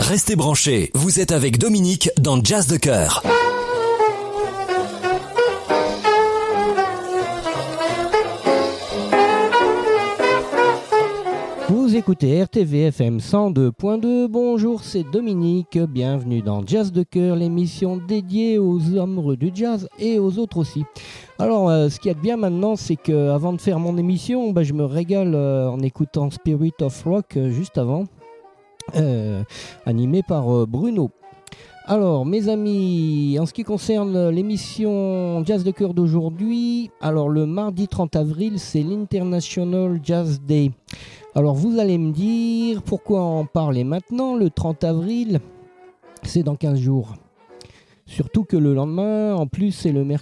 Restez branchés, vous êtes avec Dominique dans Jazz de Cœur. Vous écoutez RTV FM 102.2, bonjour, c'est Dominique, bienvenue dans Jazz de Cœur, l'émission dédiée aux amoureux du jazz et aux autres aussi. Alors, ce qu'il y a de bien maintenant, c'est qu'avant de faire mon émission, je me régale en écoutant Spirit of Rock juste avant, animé par Bruno. Alors, mes amis, en ce qui concerne l'émission Jazz de Cœur d'aujourd'hui, alors le mardi 30 avril, c'est l'International Jazz Day. Alors, vous allez me dire pourquoi en parler maintenant, le 30 avril, c'est dans 15 jours. Surtout que le lendemain, en plus, c'est le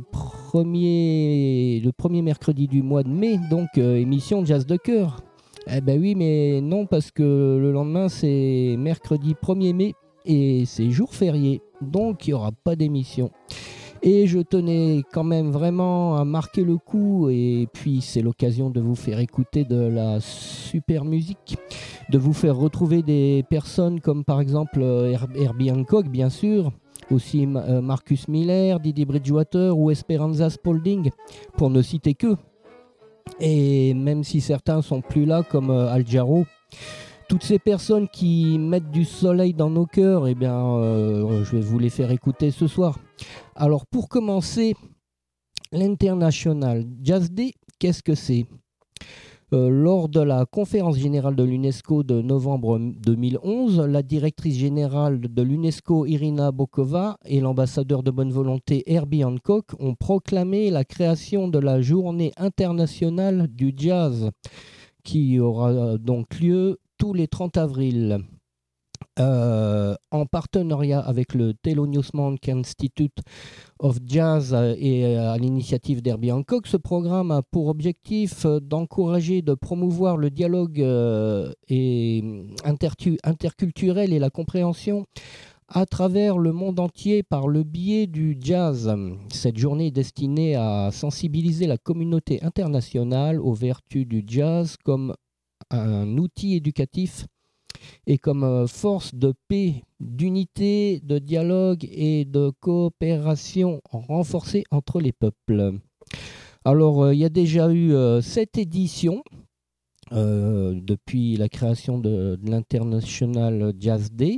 premier mercredi du mois de mai, donc émission Jazz de Cœur. Eh ben oui, mais non, parce que le lendemain, c'est mercredi 1er mai et c'est jour férié, donc il n'y aura pas d'émission. Et je tenais quand même vraiment à marquer le coup, et puis c'est l'occasion de vous faire écouter de la super musique, de vous faire retrouver des personnes comme par exemple Herbie Hancock, bien sûr, aussi Marcus Miller, Didi Bridgewater ou Esperanza Spalding, pour ne citer que. Et même si certains sont plus là, comme Al Jarreau, toutes ces personnes qui mettent du soleil dans nos cœurs, eh bien, je vais vous les faire écouter ce soir. Alors, pour commencer, l'International Jazz Day, qu'est-ce que c'est ? Lors de la conférence générale de l'UNESCO de novembre 2011, la directrice générale de l'UNESCO, Irina Bokova, et l'ambassadeur de bonne volonté, Herbie Hancock, ont proclamé la création de la Journée internationale du jazz, qui aura donc lieu tous les 30 avril. En partenariat avec le Thelonious Monk Institute of Jazz et à l'initiative d'Herbie Hancock, ce programme a pour objectif d'encourager, de promouvoir le dialogue interculturel et la compréhension à travers le monde entier par le biais du jazz. Cette journée est destinée à sensibiliser la communauté internationale aux vertus du jazz comme un outil éducatif et comme force de paix, d'unité, de dialogue et de coopération renforcée entre les peuples. Alors, il y a déjà eu 7 éditions depuis la création de l'International Jazz Day.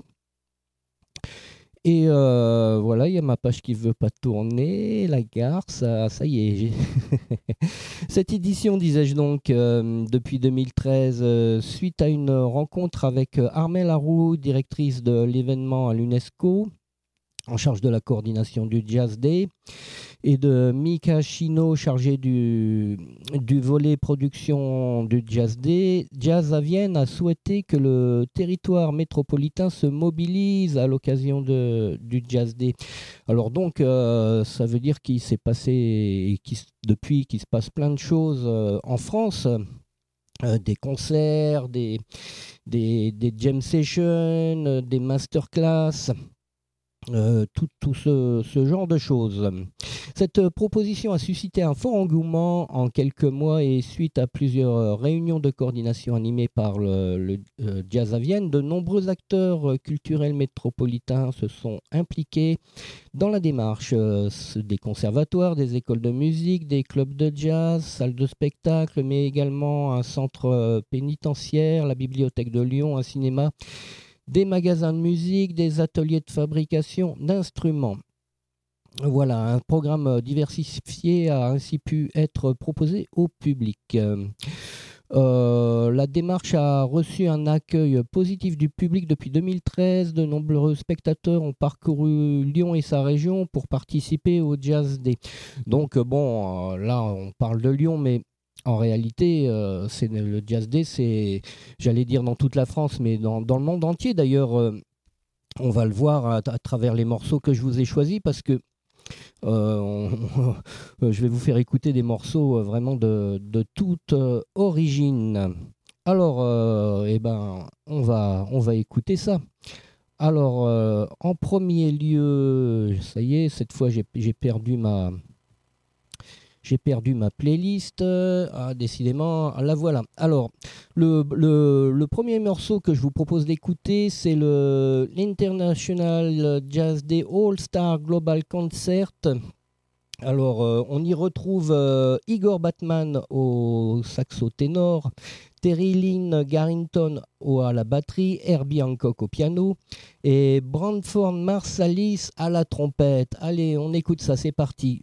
Et voilà, il y a ma page qui ne veut pas tourner, la gare, ça y est. Cette édition, disais-je donc, depuis 2013, suite à une rencontre avec Armelle Haroux, directrice de l'événement à l'UNESCO, en charge de la coordination du Jazz Day, et de Mika Chino, chargé du volet production du Jazz Day, Jazz à Vienne a souhaité que le territoire métropolitain se mobilise à l'occasion du Jazz Day. Alors donc, ça veut dire qu'il s'est passé, depuis qu'il se passe plein de choses en France, des concerts, des jam sessions, des masterclass, tout ce genre de choses. Cette proposition a suscité un fort engouement en quelques mois et suite à plusieurs réunions de coordination animées par le Jazz à Vienne, de nombreux acteurs culturels métropolitains se sont impliqués dans la démarche. Des conservatoires, des écoles de musique, des clubs de jazz, salles de spectacle, mais également un centre pénitentiaire, la bibliothèque de Lyon, un cinéma, des magasins de musique, des ateliers de fabrication d'instruments. Voilà, un programme diversifié a ainsi pu être proposé au public. La démarche a reçu un accueil positif du public depuis 2013. De nombreux spectateurs ont parcouru Lyon et sa région pour participer au Jazz Day. Donc là on parle de Lyon, mais en réalité, c'est le Jazz Day, c'est, j'allais dire dans toute la France, mais dans le monde entier. D'ailleurs, on va le voir à travers les morceaux que je vous ai choisis, parce que je vais vous faire écouter des morceaux vraiment de toute origine. Alors, on va écouter ça. Alors, en premier lieu, ça y est, cette fois j'ai perdu ma J'ai perdu ma playlist. Décidément, la voilà. Alors, le premier morceau que je vous propose d'écouter, c'est l'International Jazz Day All-Star Global Concert. Alors, on y retrouve Igor Batman au saxo ténor, Terry Lynn Garrington à la batterie, Herbie Hancock au piano et Branford Marsalis à la trompette. Allez, on écoute ça, c'est parti.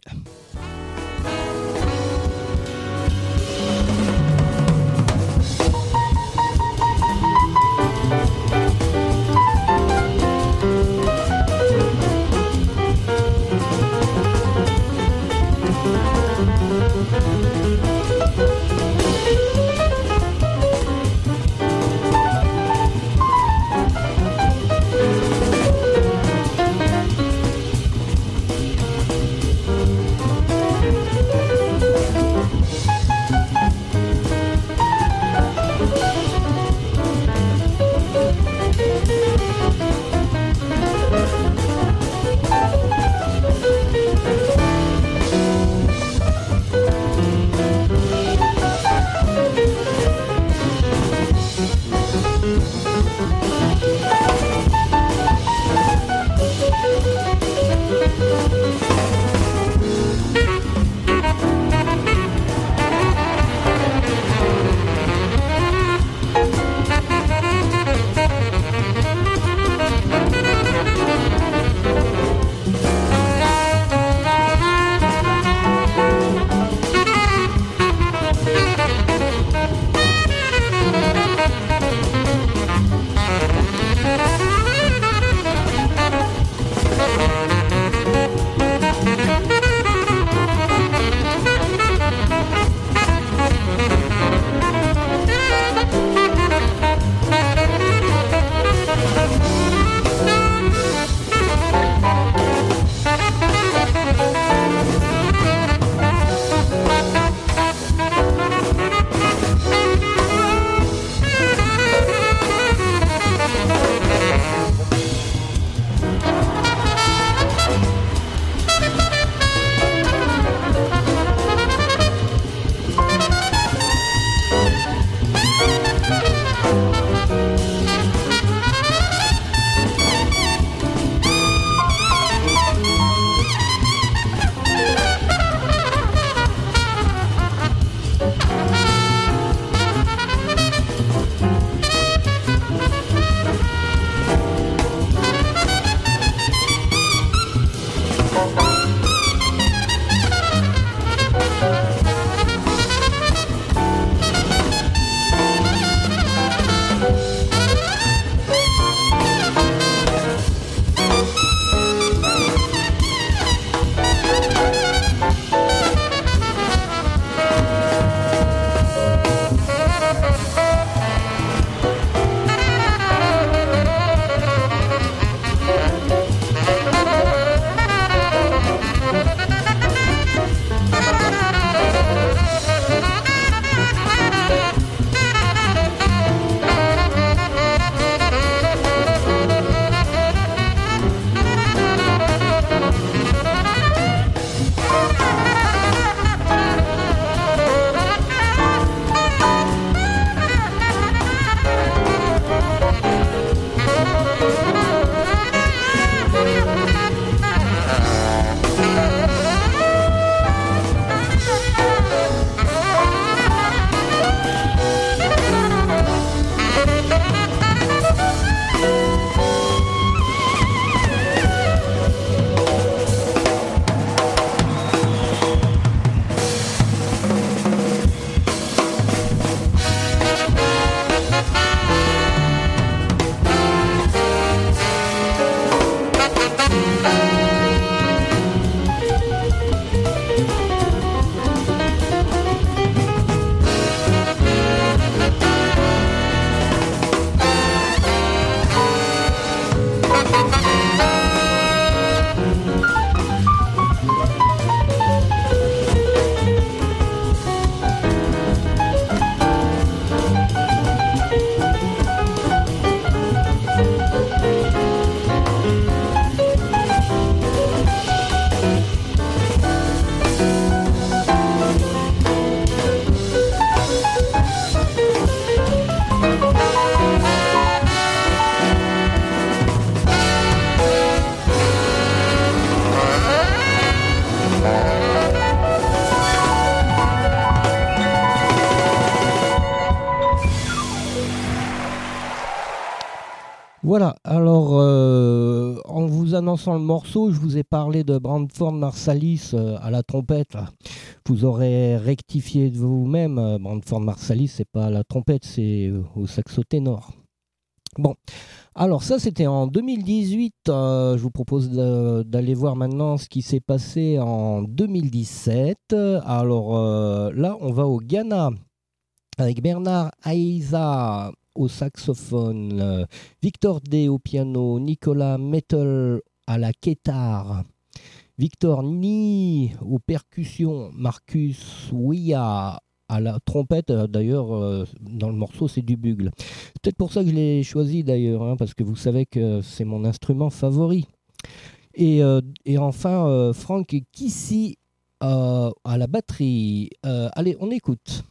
Voilà, alors en vous annonçant le morceau, je vous ai parlé de Branford Marsalis à la trompette. Là. Vous aurez rectifié de vous-même, Branford Marsalis, c'est pas à la trompette, c'est au saxo ténor. Bon, alors ça c'était en 2018, je vous propose d'aller voir maintenant ce qui s'est passé en 2017. Alors là, on va au Ghana avec Bernard Aïza au saxophone, Victor D au piano, Nicolas Mettel à la guitare, Victor Ni aux percussions, Marcus Ouya à la trompette. D'ailleurs, dans le morceau, c'est du bugle. C'est peut-être pour ça que je l'ai choisi d'ailleurs, hein, parce que vous savez que c'est mon instrument favori. Et enfin, Frank Kissy à la batterie. Allez, on écoute.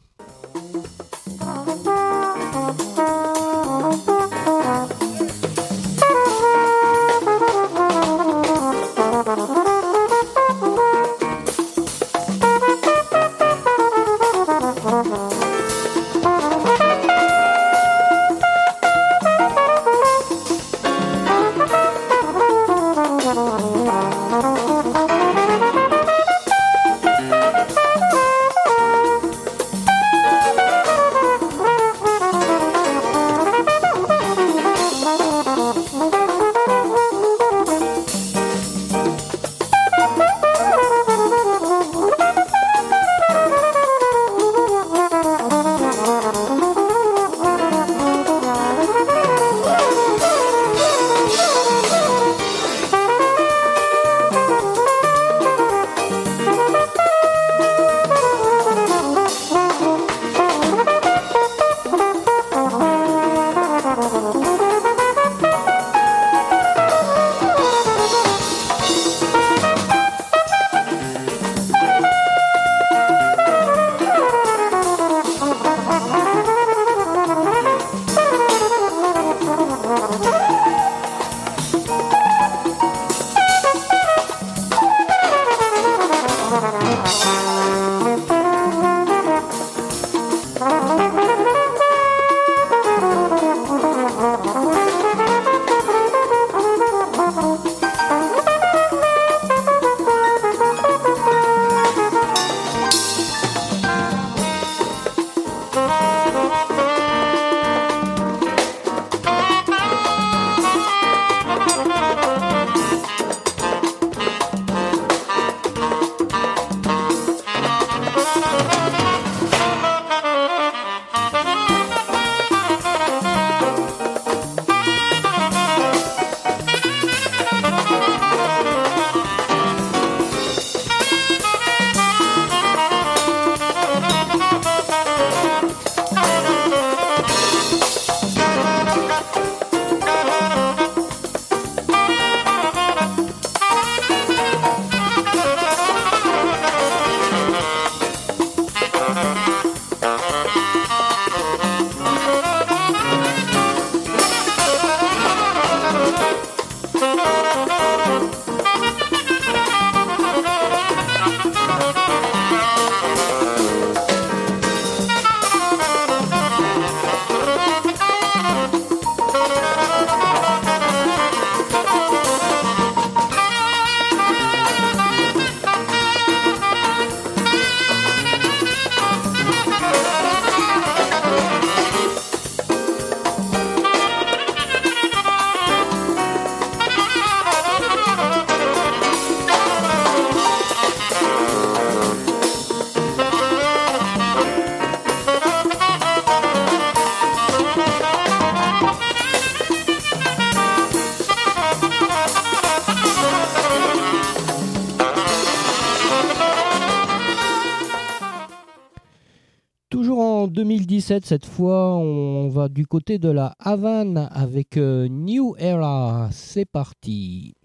Toujours en 2017, cette fois, on va du côté de la Havane avec New Era. C'est parti.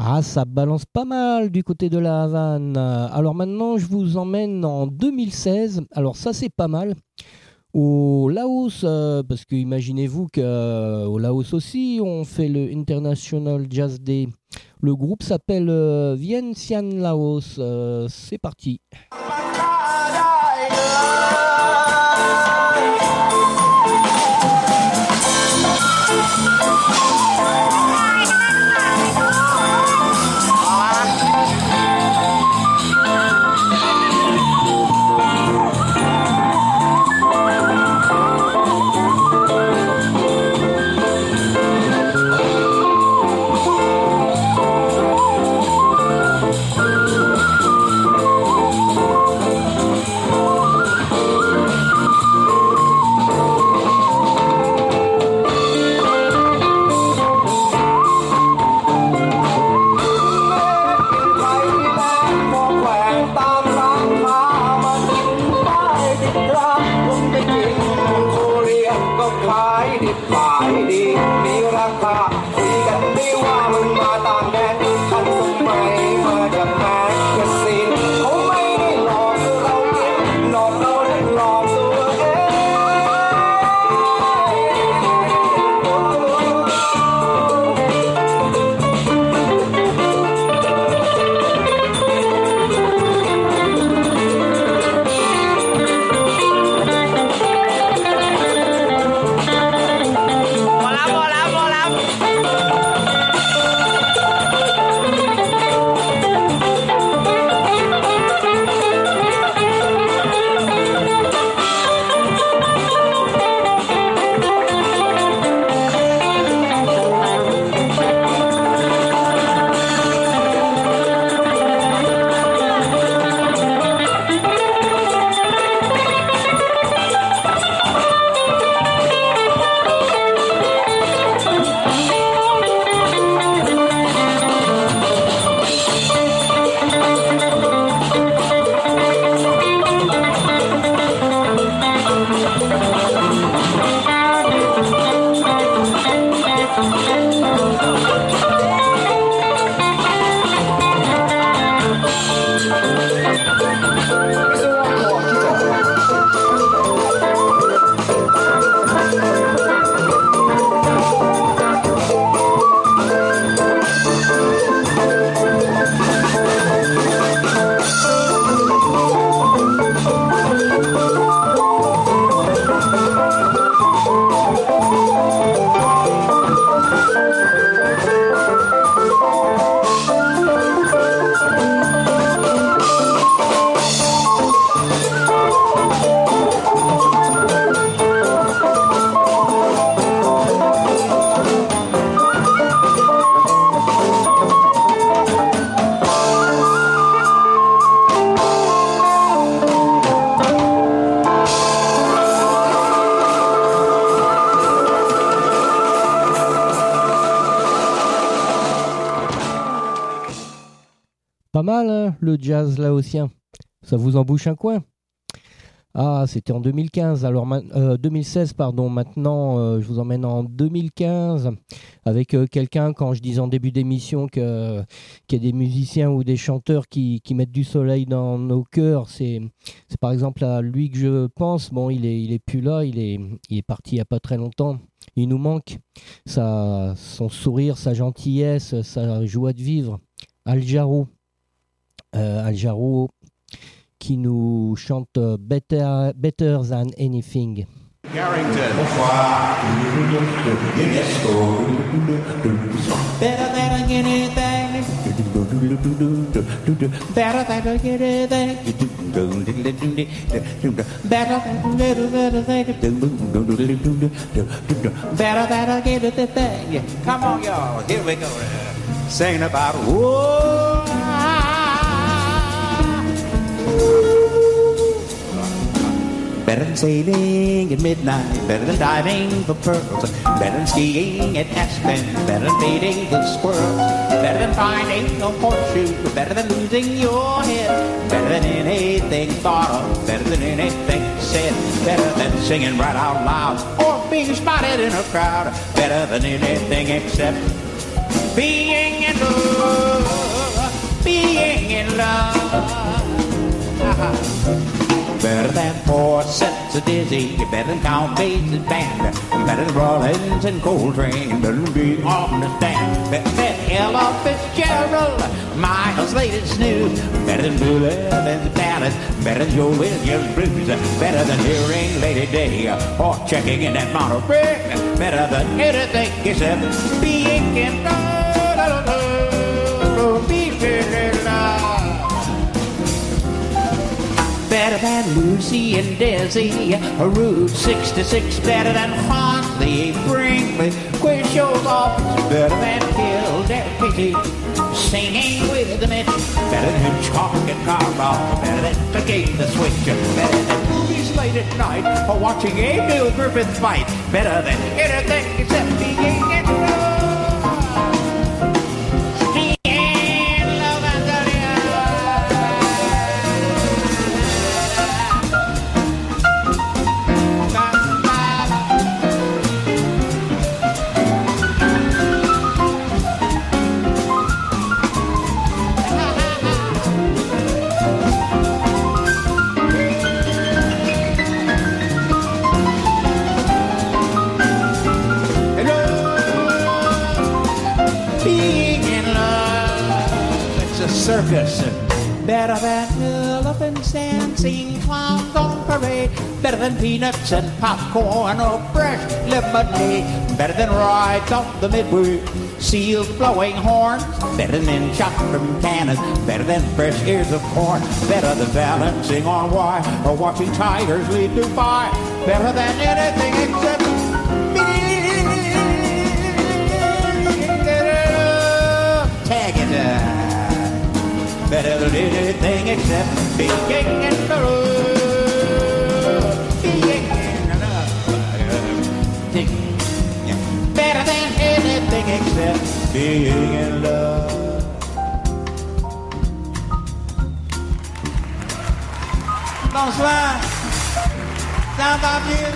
Ah, ça balance pas mal du côté de la Havane. Alors maintenant, je vous emmène en 2016. Alors ça, c'est pas mal. Au Laos, parce que imaginez-vous qu'au Laos aussi, on fait le International Jazz Day. Le groupe s'appelle Vientiane Laos. C'est parti. Pas mal, hein, le jazz laotien. Ça vous embouche un coin? Ah, c'était en 2015, alors 2016, pardon. Maintenant, je vous emmène en 2015 avec quelqu'un, quand je disais en début d'émission qu'il y a des musiciens ou des chanteurs qui mettent du soleil dans nos cœurs. C'est par exemple à lui que je pense. Bon, il est plus là, il est parti il n'y a pas très longtemps. Il nous manque son sourire, sa gentillesse, sa joie de vivre. Al Jarreau. Al Jarreau qui nous chante Better Than Anything. Carrington. Better than anything. Better than anything. Better than anything. Come on, y'all. Here we go. Singing about better than sailing at midnight, better than diving for pearls, better than skiing at Aspen, better than feeding the squirrels, better than finding a horseshoe, better than losing your head, better than anything thought of, better than anything said, better than singing right out loud or being spotted in a crowd, better than anything except being in love, being in love. Better than 4 sets of Dizzy, better than Count Basie's band, better than Rollins and Coltrane, better than being on the stand, better than Ella Fitzgerald, Miles' latest news, better than Blue Lemon's ballads, better than Joe Williams' blues, better than hearing Lady Day or checking in that Monterey, better than anything except being in love, being in love. Better than Lucy and Desi, Route 66, better than Fonzie, Brinkley, quiz shows off, better than Kildare Casey, singing with the Mitch, better than Hitchcock and Carl, better than the Game the Switch, better than movies late at night, or watching a Bill Griffith fight, better than anything except being in love. Circus, better than elephants dancing, clowns on parade, better than peanuts and popcorn or fresh lemonade, better than rides on the Midway, seals blowing horns, better than shot from cannons, better than fresh ears of corn, better than balancing on wire or watching tigers lead to fire, better than anything except tag it. Better than anything except being in love, being in love. Better than anything except being in love. Bonsoir, ça va bien?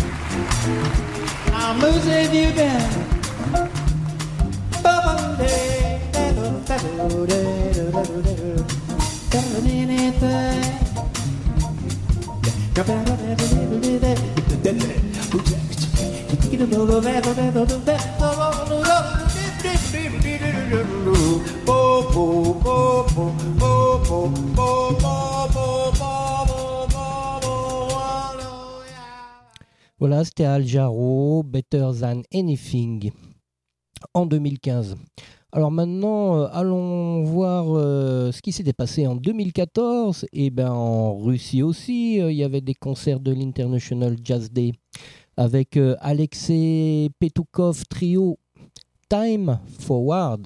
How much have you been? Voilà, c'était Al Jarreau, Better Than Anything, en 2015. Alors maintenant, allons voir ce qui s'était passé en 2014. Et ben en Russie aussi, il y avait des concerts de l'International Jazz Day avec Alexei Petukov Trio, Time Forward.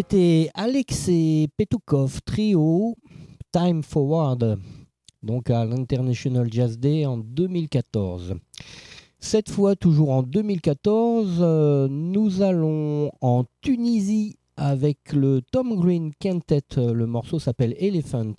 C'était Alexei Petukov Trio, Time Forward, donc à l'International Jazz Day en 2014. Cette fois, toujours en 2014, nous allons en Tunisie avec le Tom Green Quintet. Le morceau s'appelle Elephants.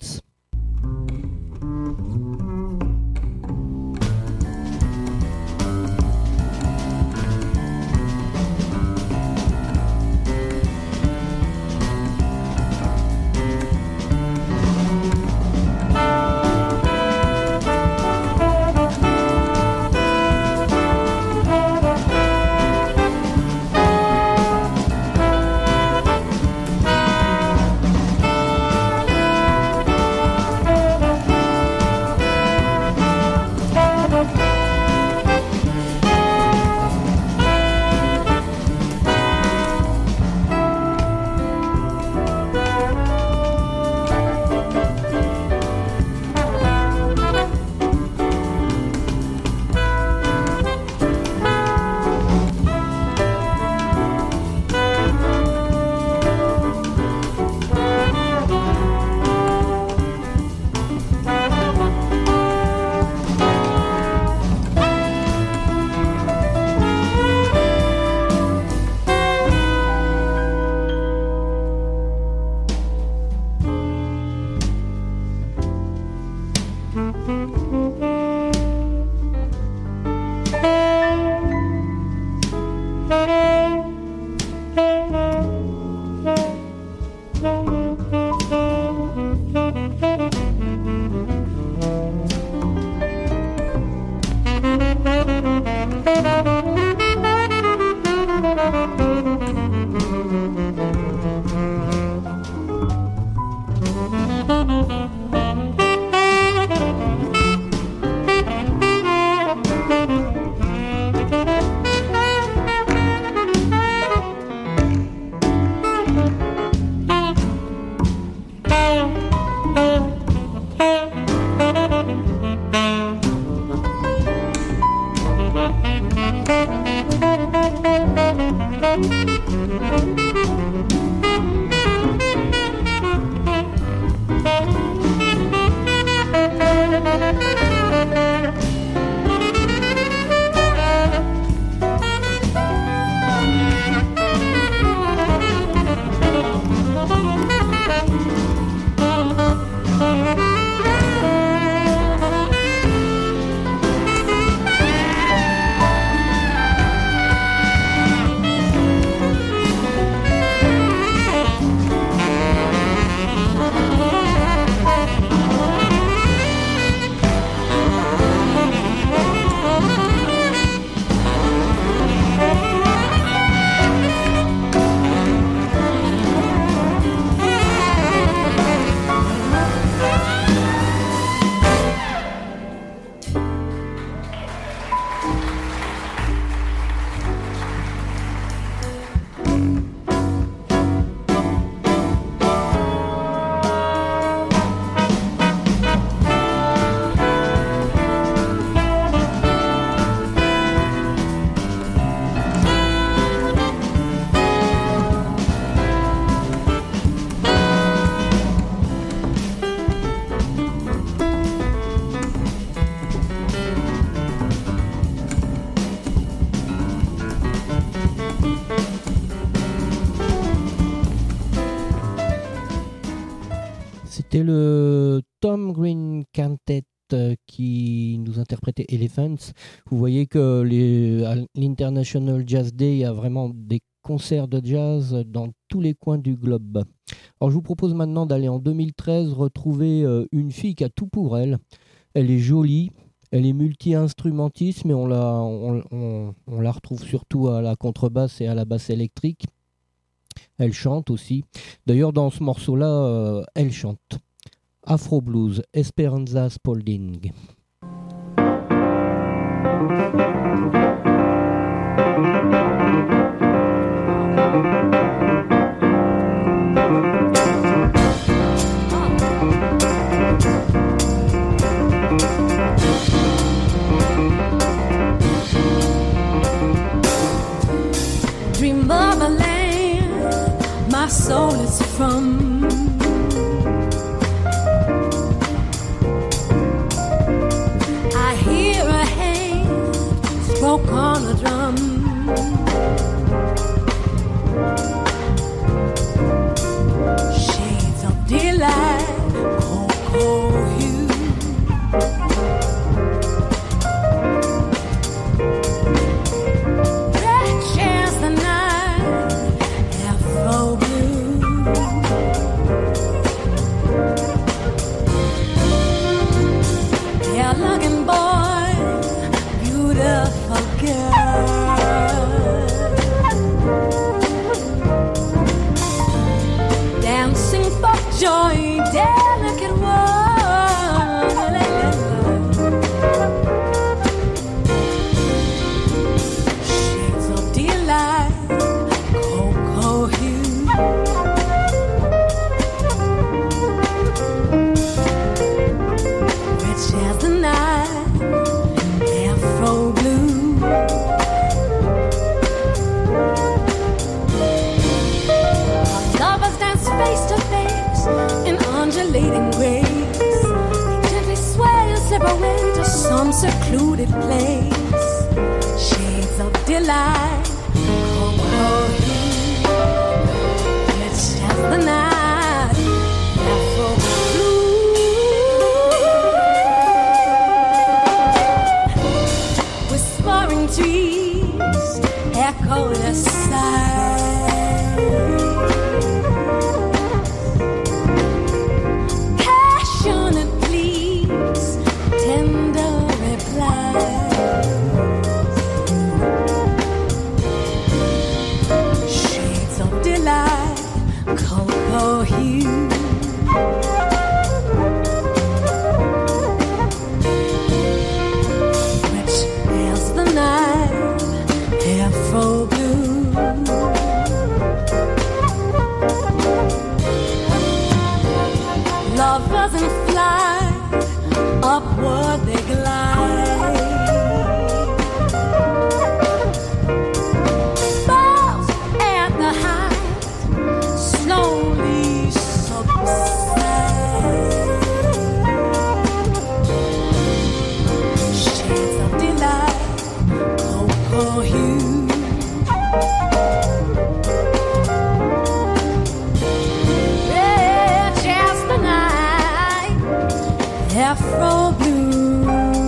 C'était le Tom Green Quintet qui nous interprétait Elephants. Vous voyez que à l'International Jazz Day, il y a vraiment des concerts de jazz dans tous les coins du globe. Alors je vous propose maintenant d'aller en 2013 retrouver une fille qui a tout pour elle. Elle est jolie, elle est multi-instrumentiste, mais on la retrouve surtout à la contrebasse et à la basse électrique. Elle chante aussi. D'ailleurs, dans ce morceau-là, elle chante. Afro Blues, Esperanza Spalding. Dream of a land, my soul is Secluded place, shades of delight, cocoa hue, it's just the night, Afro blue, whispering trees echo the sighs, passionate pleas, tender shades of delight, cocoa hue. Rich as the night, Afro blue. Lovers and fly, upward they glide. Bows at the height, slowly subside. Shades of delight, cocoa hue. Rich as the night, Afro blue.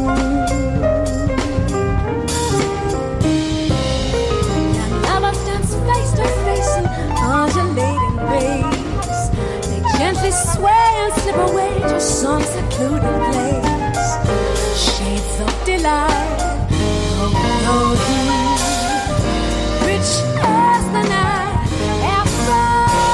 And lovers dance face to face in undulating waves. They gently sway and slip away to some secluded place. Shades of delight, cocoa hue. Rich as the night, Afro.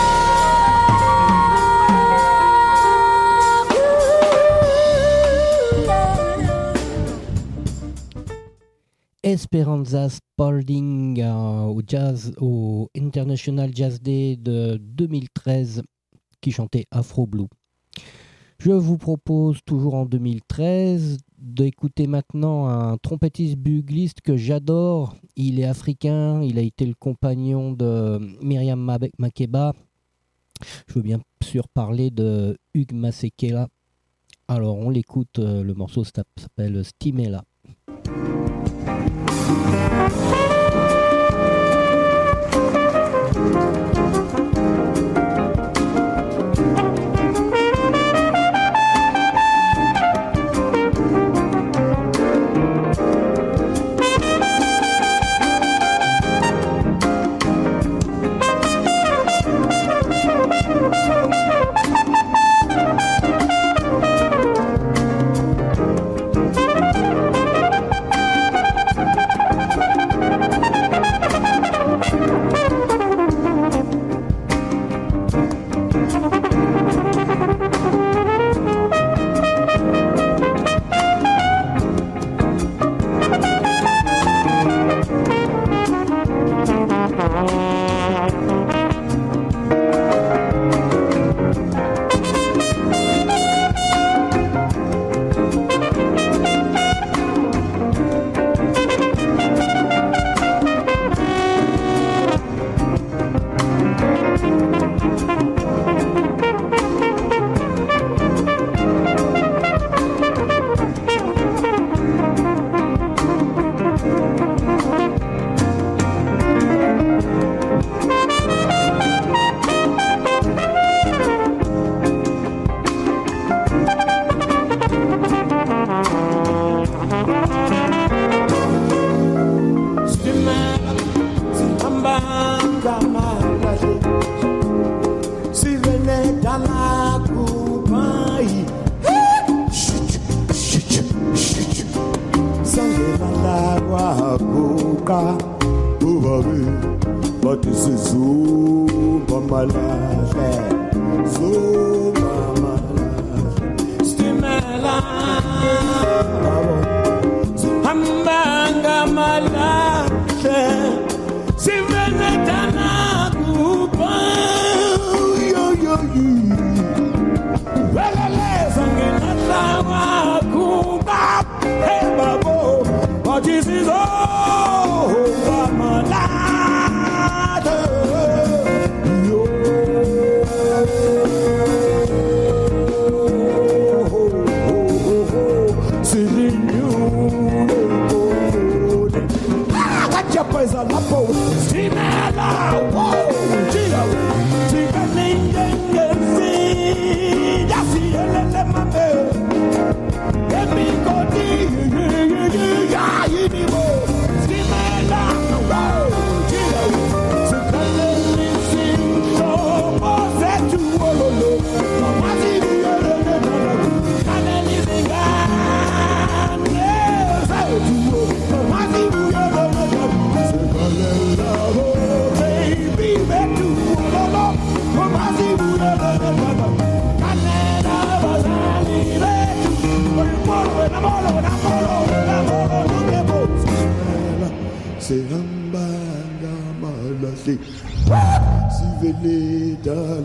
Esperanza Spalding au International Jazz Day de 2013 qui chantait Afro Blue. Je vous propose toujours en 2013 d'écouter maintenant un trompettiste bugliste que j'adore. Il est africain, il a été le compagnon de Myriam Makeba. Je veux bien sûr parler de Hugues Masekela. Alors on l'écoute, le morceau s'appelle Stimela. Boca, Ubabi, but this is Zumba Malaje, Zumba Malaje, Stimela, Hambanga Malaje, Sivenetana Kupa, yo yo yo, Velele Sanginata Kupa, hey Babo, but this is all Malaje. A lapo, Simela, whoa, Gino, Tika Ninja, Yasi, Lemame, Emico, Yayimo, Simela, whoa, Gino, Tika Ninja, Mosetu, Wolo, Mati, c'est un bagama si venez dans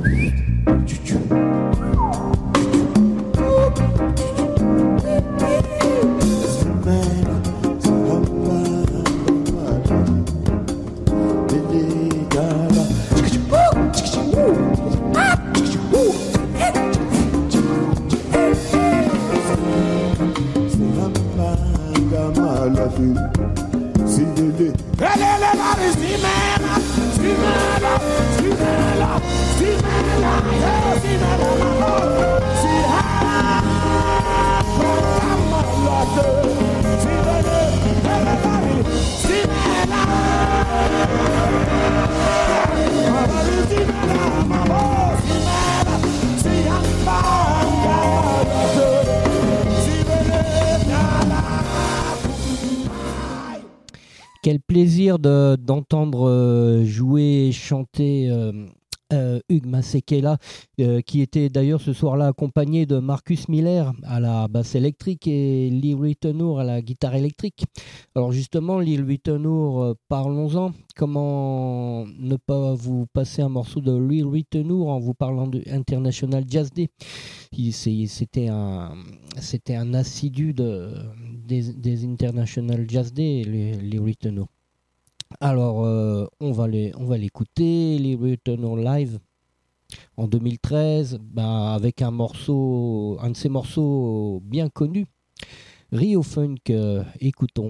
Quel plaisir d'entendre jouer et chanter Hugues Masekela, qui était d'ailleurs ce soir-là accompagné de Marcus Miller à la basse électrique et Lee Ritenour à la guitare électrique. Alors justement, Lee Ritenour, parlons-en. Comment ne pas vous passer un morceau de Lee Ritenour en vous parlant de International Jazz Day. C'était un assidu des International Jazz Day, Lee Ritenour. Alors, on va l'écouter, Lee Ritenour live en 2013, avec un de ses morceaux bien connus, Rio Funk. Écoutons.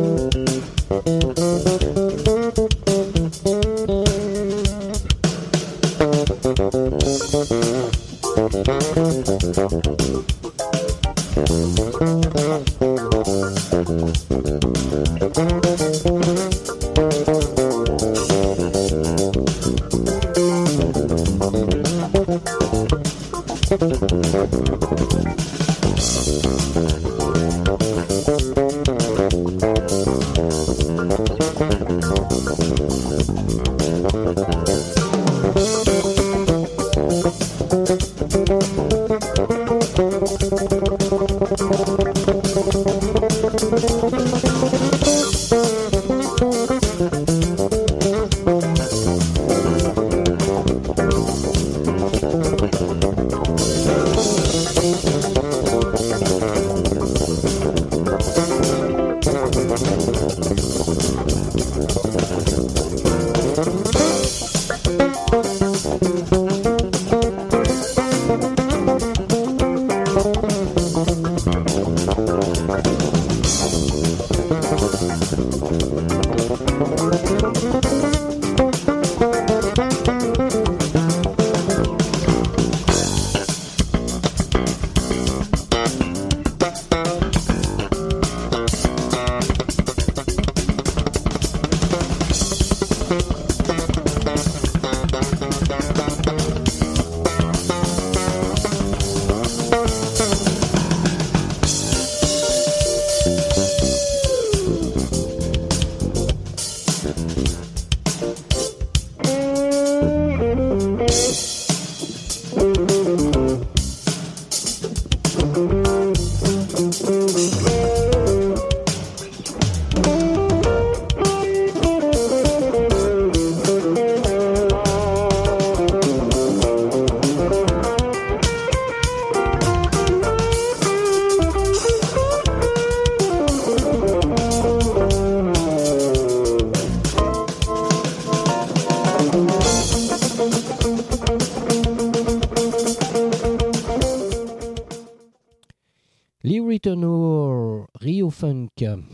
Return Rio Funk.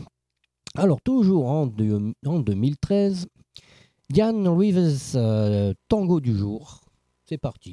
Alors, toujours en 2013, Diane Rivers, Tango du jour. C'est parti.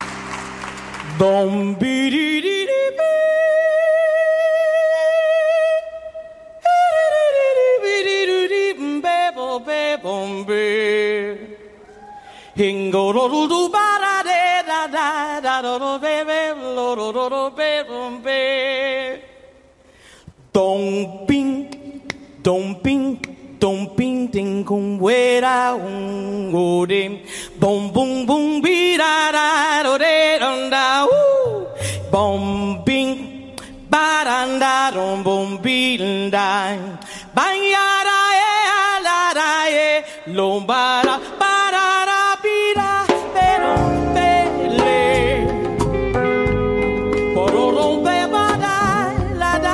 Dong bing, dong bing, dong bing, ding kong we da go dim, bong bong bong be da da do de dong da woo, bong bing, ba da da dong bong be da, bang ya da ye la da ye, long ba da be da be dong be le, porong be ba da la da.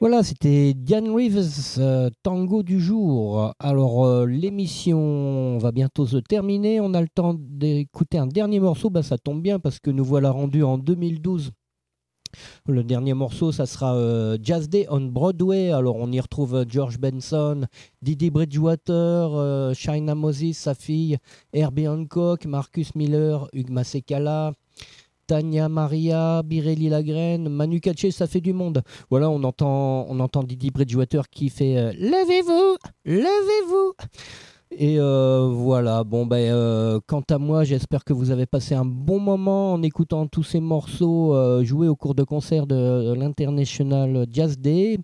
Voilà, c'était Diane Reeves, Tango du jour. Alors, l'émission va bientôt se terminer. On a le temps d'écouter un dernier morceau. Ben, ça tombe bien parce que nous voilà rendus en 2012. Le dernier morceau, ça sera Jazz Day on Broadway. Alors, on y retrouve George Benson, Didi Bridgewater, China Moses, sa fille, Herbie Hancock, Marcus Miller, Hugh Masekela, Tania Maria, Birelli Lagrène, Manu Katché, ça fait du monde. Voilà, on entend Didi Bridgewater qui fait levez-vous, levez-vous. Et voilà, bon quant à moi, j'espère que vous avez passé un bon moment en écoutant tous ces morceaux joués au cours de concert de l'International Jazz Day.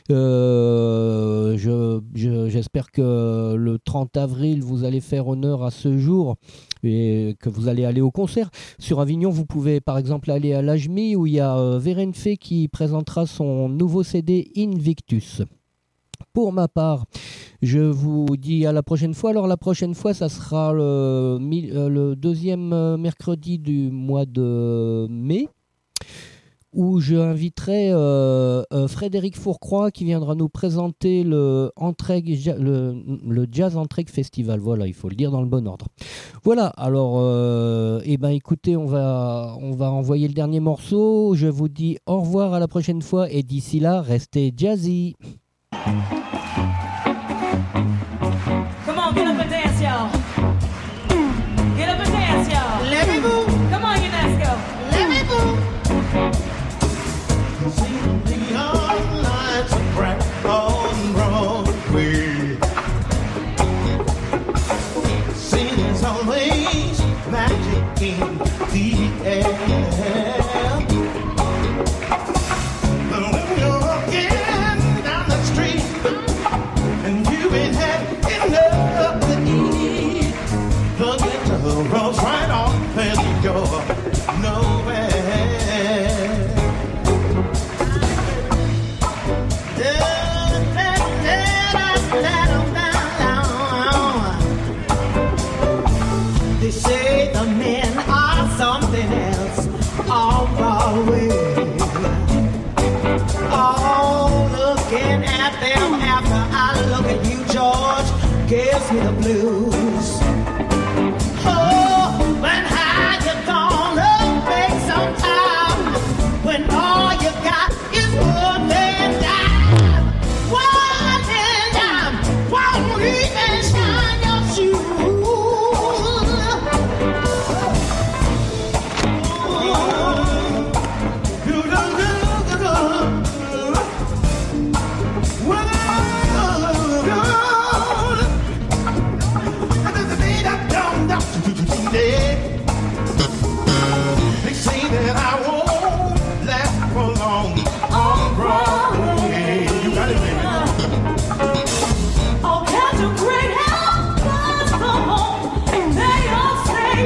J'espère que le 30 avril, vous allez faire honneur à ce jour et que vous allez aller au concert. Sur Avignon, vous pouvez par exemple aller à l'Ajmi où il y a Vérène Fay qui présentera son nouveau CD Invictus. Pour ma part, je vous dis à la prochaine fois. Alors la prochaine fois, ça sera le deuxième mercredi du mois de mai, où je inviterai Frédéric Fourcroy qui viendra nous présenter le Jazz Entraigue Festival. Voilà, il faut le dire dans le bon ordre. Voilà, alors écoutez, on va envoyer le dernier morceau. Je vous dis au revoir à la prochaine fois et d'ici là, restez jazzy. Come on, get up and dance, y'all. Get up and dance, y'all. Let me move. Come on, you let's go. Let me move. See the young lights are bright on Broadway. See, there's always magic in the air. Rolls right off and you're nowhere. They say the men are something else on Broadway. Oh, looking at them after I look at you, George, gives me the blues. All you got is one and dime. One and dime. Won't even shine your shoes. They say that I won't on Broadway. You got it, baby. Oh, catch a great help, let's go home. They all say,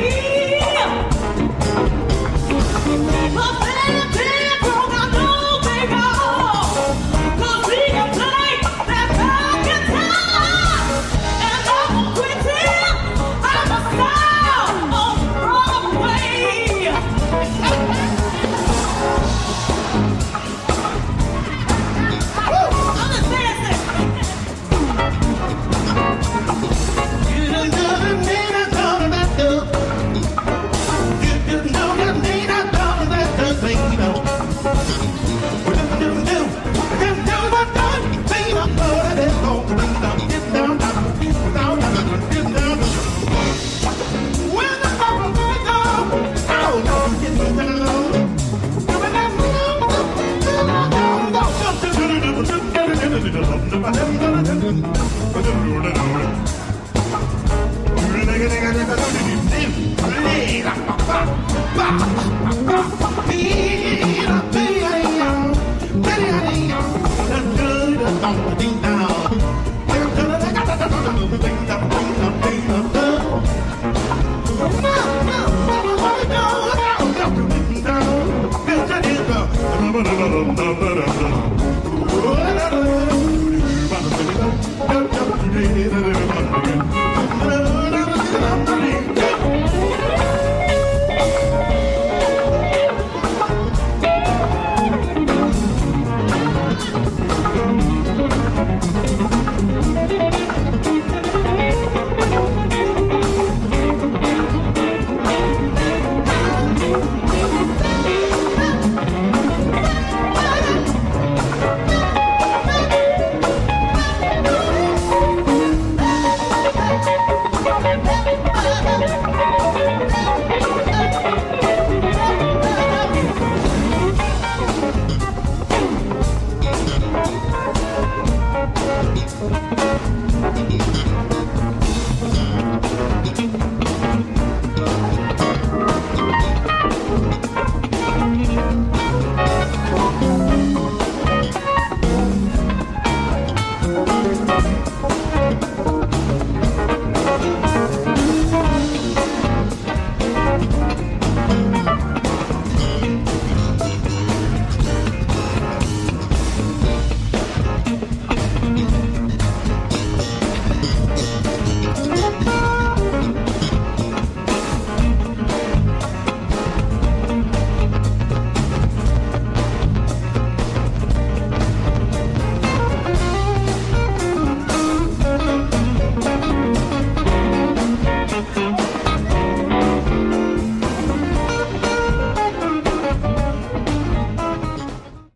but baby, broke out no big hole. 'Cause we can play that back guitar. And I'm a quit till I'm a star on Broadway. Oh,